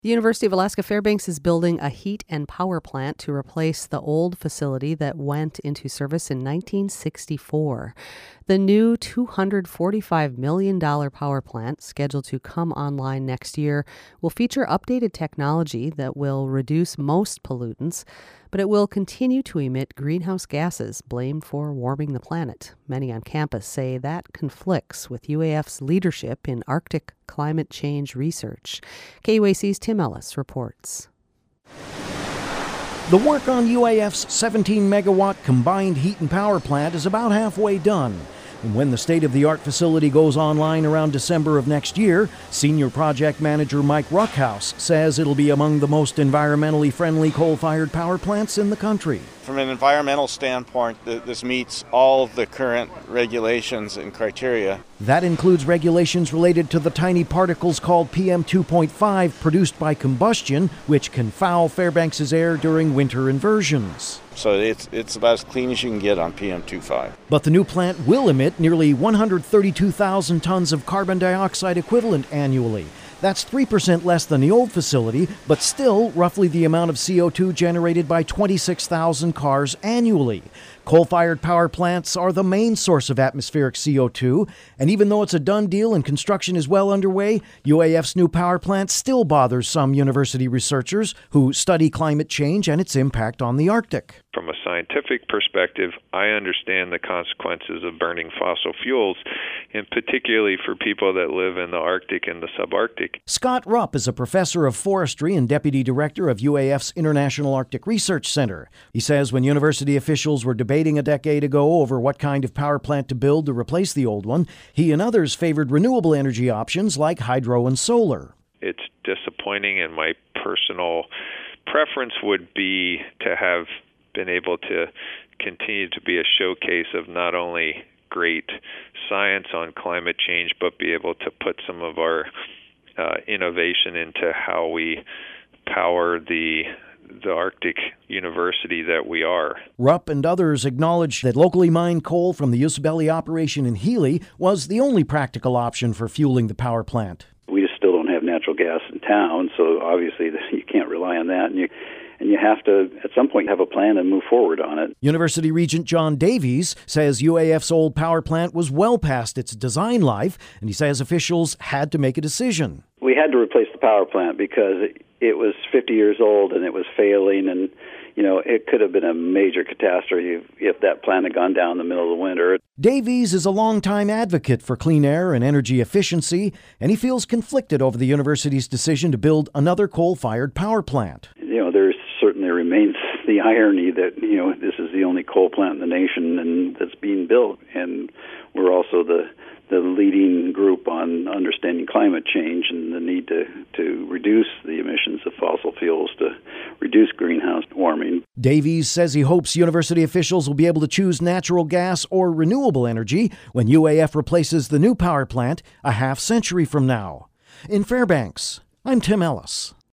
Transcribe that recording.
The University of Alaska Fairbanks is building a heat and power plant to replace the old facility that went into service in 1964. The new $245 million power plant, scheduled to come online next year, will feature updated technology that will reduce most pollutants, but it will continue to emit greenhouse gases blamed for warming the planet. Many on campus say that conflicts with UAF's leadership in Arctic climate change research. KUAC's Tim Ellis reports. The work on UAF's 17-megawatt combined heat and power plant is about halfway done. And when the state-of-the-art facility goes online around December of next year, Senior Project Manager Mike Ruckhouse says it'll be among the most environmentally friendly coal-fired power plants in the country. From an environmental standpoint, this meets all of the current regulations and criteria. That includes regulations related to the tiny particles called PM2.5 produced by combustion, which can foul Fairbanks' air during winter inversions. So it's about as clean as you can get on PM2.5. But the new plant will emit nearly 132,000 tons of carbon dioxide equivalent annually. That's 3% less than the old facility, but still roughly the amount of CO2 generated by 26,000 cars annually. Coal-fired power plants are the main source of atmospheric CO2, and even though it's a done deal and construction is well underway, UAF's new power plant still bothers some university researchers who study climate change and its impact on the Arctic. From a scientific perspective, I understand the consequences of burning fossil fuels, and particularly for people that live in the Arctic and the subarctic. Scott Rupp is a professor of forestry and deputy director of UAF's International Arctic Research Center. He says when university officials were debating a decade ago over what kind of power plant to build to replace the old one, he and others favored renewable energy options like hydro and solar. It's disappointing, and my personal preference would be to have been able to continue to be a showcase of not only great science on climate change, but be able to put some of our innovation into how we power the Arctic university that we are. Rupp and others acknowledge that locally mined coal from the Usabelli operation in Healy was the only practical option for fueling the power plant. We just still don't have natural gas in town, so obviously you can't rely on that, and you have to, at some point, have a plan and move forward on it. University Regent John Davies says UAF's old power plant was well past its design life, and he says officials had to make a decision. We had to replace the power plant because it was 50 years old and it was failing, and it could have been a major catastrophe if that plant had gone down in the middle of the winter. Davies is a longtime advocate for clean air and energy efficiency, and he feels conflicted over the university's decision to build another coal-fired power plant. There certainly remains the irony that, this is the only coal plant in the nation and that's being built, and we're also the leading group on understanding climate change and the need to reduce the emissions of fossil fuels to reduce greenhouse warming. Davies says he hopes university officials will be able to choose natural gas or renewable energy when UAF replaces the new power plant a half century from now. In Fairbanks, I'm Tim Ellis.